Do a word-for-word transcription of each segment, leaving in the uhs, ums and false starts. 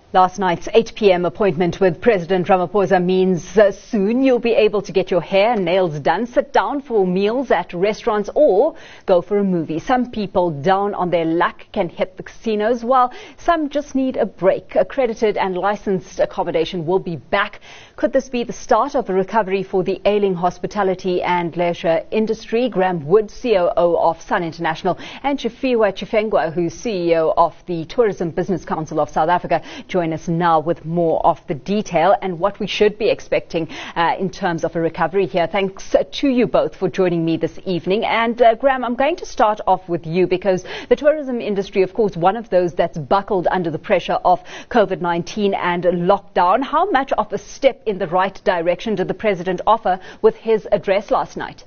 Last night's eight p m appointment with President Ramaphosa means uh, soon you'll be able to get your hair and nails done, sit down for meals at restaurants or go for a movie. Some people down on their luck can hit the casinos while some just need a break. Accredited and licensed accommodation will be back. Could this be the start of a recovery for the ailing hospitality and leisure industry? Graham Wood, C O O of Sun International, and Chifiwa Chifengwa, who's C E O of the Tourism Business Council of South Africa, join us now with more of the detail and what we should be expecting uh, in terms of a recovery here. Thanks uh, to you both for joining me this evening. And uh, Graham, I'm going to start off with you because the tourism industry, of course, one of those that's buckled under the pressure of COVID nineteen and lockdown. How much of a step in the right direction did the President offer with his address last night?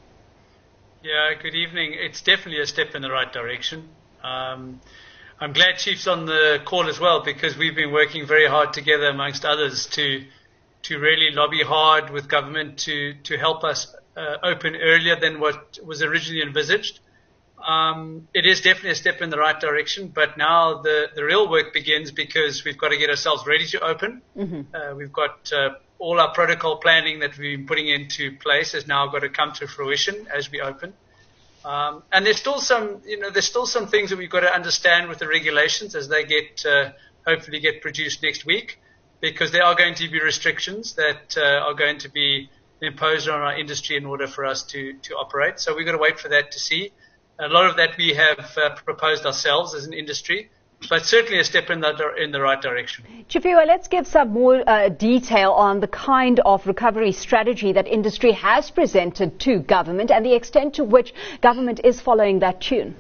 Yeah, good evening. It's definitely a step in the right direction. Um, I'm glad Chief's on the call as well because we've been working very hard together amongst others to to really lobby hard with government to, to help us uh, open earlier than what was originally envisaged. Um, it is definitely a step in the right direction, but now the, the real work begins because we've got to get ourselves ready to open. Mm-hmm. Uh, we've got uh, all our protocol planning that we've been putting into place has now got to come to fruition as we open. Um, and there's still some, you know, there's still some things that we've got to understand with the regulations as they get, uh, hopefully get produced next week, because there are going to be restrictions that uh, are going to be imposed on our industry in order for us to, to operate. So we've got to wait for that to see. A lot of that we have uh, proposed ourselves as an industry, but certainly a step in the, in the right direction. Chifiwa, let's give some more uh, detail on the kind of recovery strategy that industry has presented to government and the extent to which government is following that tune.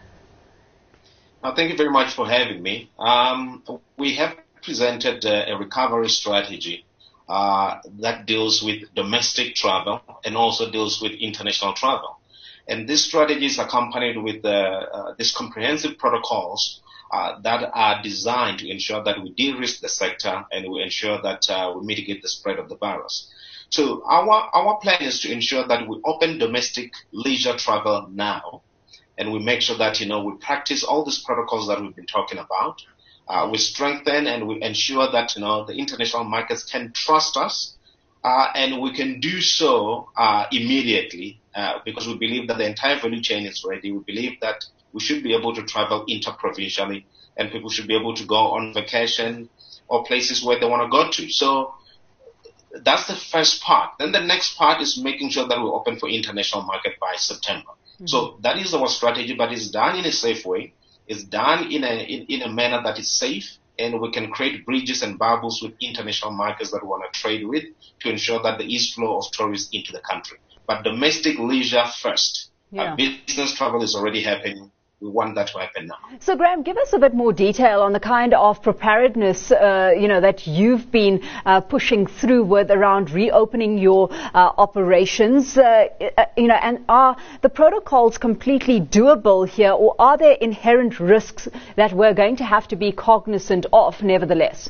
Well, thank you very much for having me. Um, we have presented uh, a recovery strategy uh, that deals with domestic travel and also deals with international travel. And this strategy is accompanied with uh, uh, these comprehensive protocols uh, that are designed to ensure that we de-risk the sector and we ensure that uh, we mitigate the spread of the virus. So our, our plan is to ensure that we open domestic leisure travel now, and we make sure that, you know, we practice all these protocols that we've been talking about. Uh, we strengthen and we ensure that, you know, the international markets can trust us. Uh, and we can do so uh, immediately uh, because we believe that the entire value chain is ready. We believe that we should be able to travel interprovincially and people should be able to go on vacation or places where they want to go to. So that's the first part. Then the next part is making sure that we open for international market by September. Mm-hmm. So that is our strategy, but it's done in a safe way. It's done in a in, in a manner that is safe. And we can create bridges and bubbles with international markets that we want to trade with to ensure that there is flow of tourists into the country. But domestic leisure first. Yeah. Uh, business travel is already happening. We want that to happen now. So, Graham, give us a bit more detail on the kind of preparedness, uh, you know, that you've been uh, pushing through with around reopening your uh, operations. Uh, you know, and are the protocols completely doable here, or are there inherent risks that we're going to have to be cognizant of, nevertheless?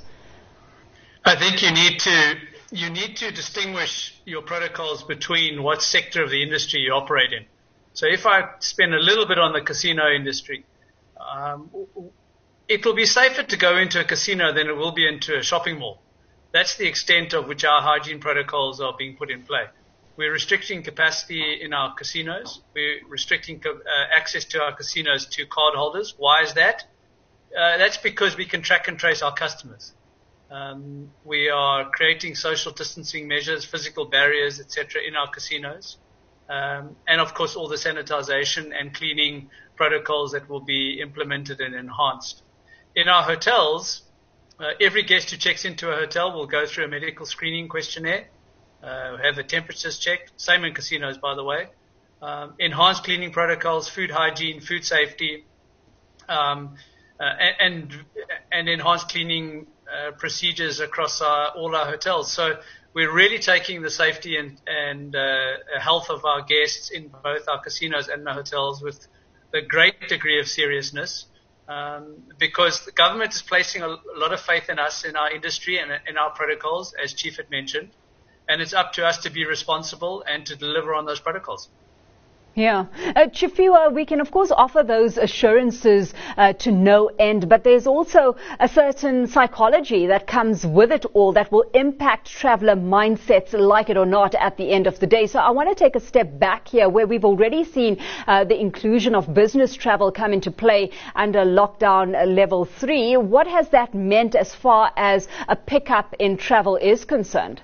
I think you need to you need to distinguish your protocols between what sector of the industry you operate in. So if I spend a little bit on the casino industry, um, it will be safer to go into a casino than it will be into a shopping mall. That's the extent of which our hygiene protocols are being put in play. We're restricting capacity in our casinos. We're restricting uh, access to our casinos to card holders. Why is that? Uh, that's because we can track and trace our customers. Um, we are creating social distancing measures, physical barriers, et cetera in our casinos. Um, and, of course, all the sanitization and cleaning protocols that will be implemented and enhanced. In our hotels, uh, every guest who checks into a hotel will go through a medical screening questionnaire, uh, have their temperatures checked, same in casinos, by the way, um, enhanced cleaning protocols, food hygiene, food safety, um, uh, and, and enhanced cleaning uh, procedures across our, all our hotels. So we're really taking the safety and, and uh, health of our guests in both our casinos and the hotels with a great degree of seriousness um, because the government is placing a, a lot of faith in us, in our industry and in our protocols, as Chief had mentioned, and it's up to us to be responsible and to deliver on those protocols. Yeah. Uh, Chifiwa, we can of course offer those assurances uh, to no end, but there's also a certain psychology that comes with it all that will impact traveller mindsets, like it or not, at the end of the day. So I want to take a step back here, where we've already seen uh, the inclusion of business travel come into play under lockdown uh, level three. What has that meant as far as a pickup in travel is concerned?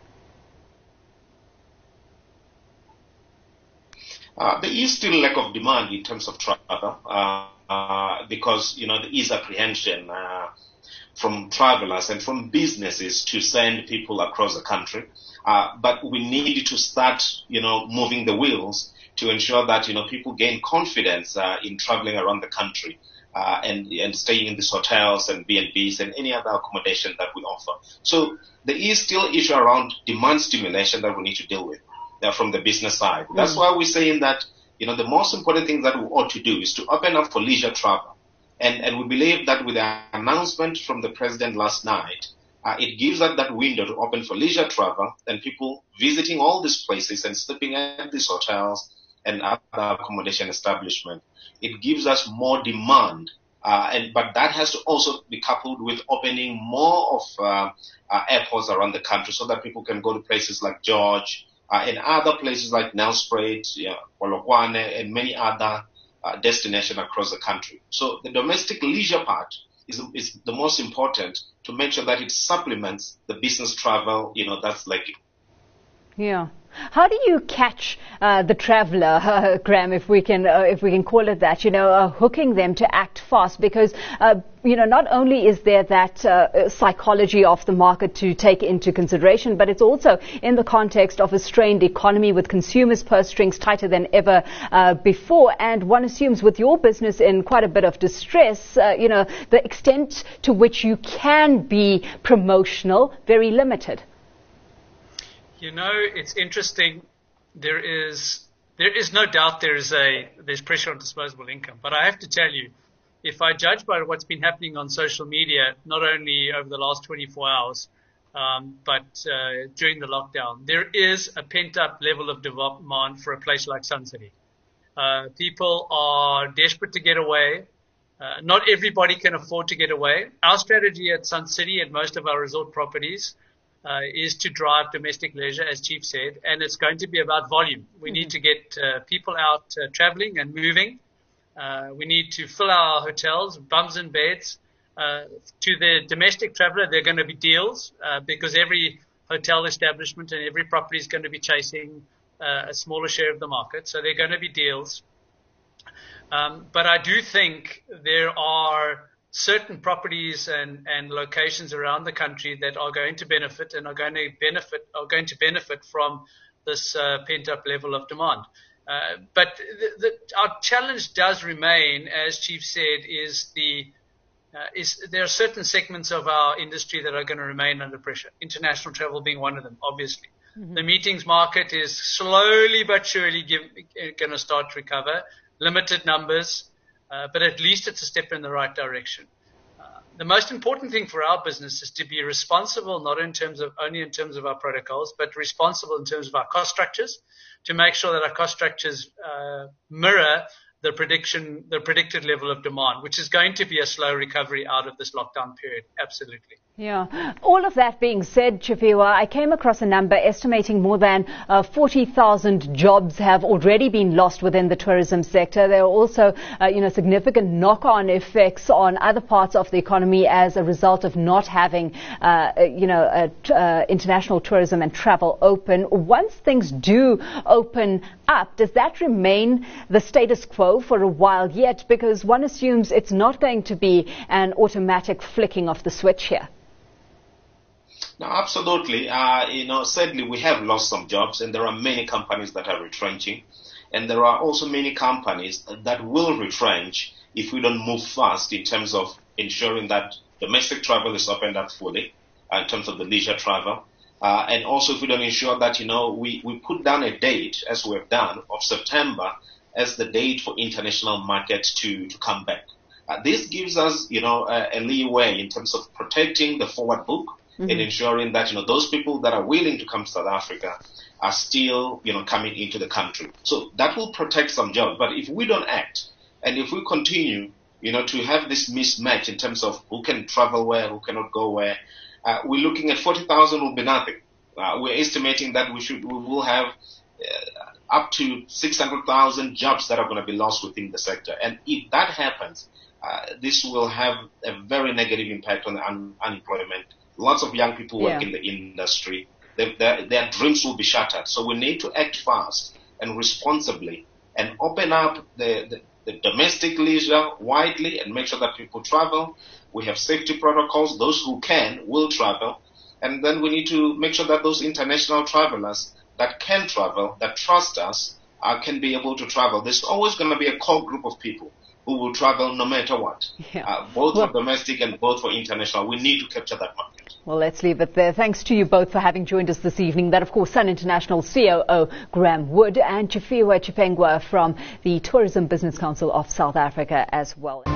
Uh, there is still lack of demand in terms of travel uh, uh, because, you know, there is apprehension uh, from travelers and from businesses to send people across the country. Uh, but we need to start, you know, moving the wheels to ensure that, you know, people gain confidence uh, in traveling around the country uh, and, and staying in these hotels and B and Bs and any other accommodation that we offer. So there is still issue around demand stimulation that we need to deal with. From the business side. That's mm. why we're saying that, you know, the most important thing that we ought to do is to open up for leisure travel. And, and we believe that with the announcement from the president last night, uh, it gives us that window to open for leisure travel and people visiting all these places and sleeping at these hotels and other accommodation establishments. It gives us more demand. Uh, and, but that has to also be coupled with opening more of uh, uh, airports around the country so that people can go to places like George, Uh, and other places like Nelspruit, yeah, Polokwane, and many other uh, destinations across the country. So the domestic leisure part is, is the most important to make sure that it supplements the business travel, you know, that's like. Yeah. How do you catch uh, the traveller, uh, Graham, if we can, uh, if we can call it that? You know, uh, hooking them to act fast, because uh, you know, not only is there that uh, psychology of the market to take into consideration, but it's also in the context of a strained economy with consumers' purse strings tighter than ever uh, before. And one assumes, with your business in quite a bit of distress, uh, you know, the extent to which you can be promotional, very limited. You know, it's interesting. There is there is no doubt there is a there's pressure on disposable income. But I have to tell you, if I judge by what's been happening on social media, not only over the last twenty-four hours, um, but uh, during the lockdown, there is a pent-up level of demand for a place like Sun City. Uh, people are desperate to get away. Uh, not everybody can afford to get away. Our strategy at Sun City and most of our resort properties Uh, is to drive domestic leisure, as Chief said, and it's going to be about volume. We mm-hmm. need to get uh, people out uh, traveling and moving. Uh, we need to fill our hotels, bums and beds. Uh, to the domestic traveler, there are going to be deals uh, because every hotel establishment and every property is going to be chasing uh, a smaller share of the market, so there are going to be deals. Um, but I do think there are certain properties and, and locations around the country that are going to benefit and are going to benefit are going to benefit from this uh, pent-up level of demand. Uh, but the, the, our challenge does remain, as Chief said, is the uh, is there are certain segments of our industry that are going to remain under pressure. International travel being one of them, obviously. Mm-hmm. The meetings market is slowly but surely going to start to recover. Limited numbers. Uh, but at least it's a step in the right direction. Uh, the most important thing for our business is to be responsible, not in terms of only in terms of our protocols, but responsible in terms of our cost structures, to make sure that our cost structures uh, mirror the prediction, the predicted level of demand, which is going to be a slow recovery out of this lockdown period. Absolutely. Yeah. All of that being said, Chifiwa, I came across a number estimating more than uh, forty thousand jobs have already been lost within the tourism sector. There are also, uh, you know, significant knock-on effects on other parts of the economy as a result of not having, uh, you know, uh, uh, international tourism and travel open. Once things do open up, does that remain the status quo for a while yet? Because one assumes it's not going to be an automatic flicking of the switch here. No, absolutely. Uh, you know, sadly, we have lost some jobs, and there are many companies that are retrenching, and there are also many companies that will retrench if we don't move fast in terms of ensuring that domestic travel is opened up fully, uh, in terms of the leisure travel, uh, and also if we don't ensure that, you know, we, we put down a date, as we have done, of September as the date for international markets to, to come back. Uh, this gives us, you know, a, a leeway in terms of protecting the forward book, mm-hmm. in ensuring that, you know, those people that are willing to come to South Africa are still, you know, coming into the country. So that will protect some jobs. But if we don't act, and if we continue, you know, to have this mismatch in terms of who can travel where, who cannot go where, uh, we're looking at forty thousand will be nothing. Uh, we're estimating that we should, we will have uh, up to six hundred thousand jobs that are going to be lost within the sector. And if that happens, uh, this will have a very negative impact on the un- unemployment. Lots of young people work yeah. in the industry. Their, their, their dreams will be shattered. So we need to act fast and responsibly and open up the, the, the domestic leisure widely and make sure that people travel. We have safety protocols. Those who can will travel. And then we need to make sure that those international travelers that can travel, that trust us, uh, can be able to travel. There's always going to be a core group of people who will travel no matter what, yeah. uh, both well, for domestic and both for international. We need to capture that market. Well, let's leave it there. Thanks to you both for having joined us this evening. That, of course, Sun International C O O Graham Wood and Chifiwe Chipengwa from the Tourism Business Council of South Africa as well.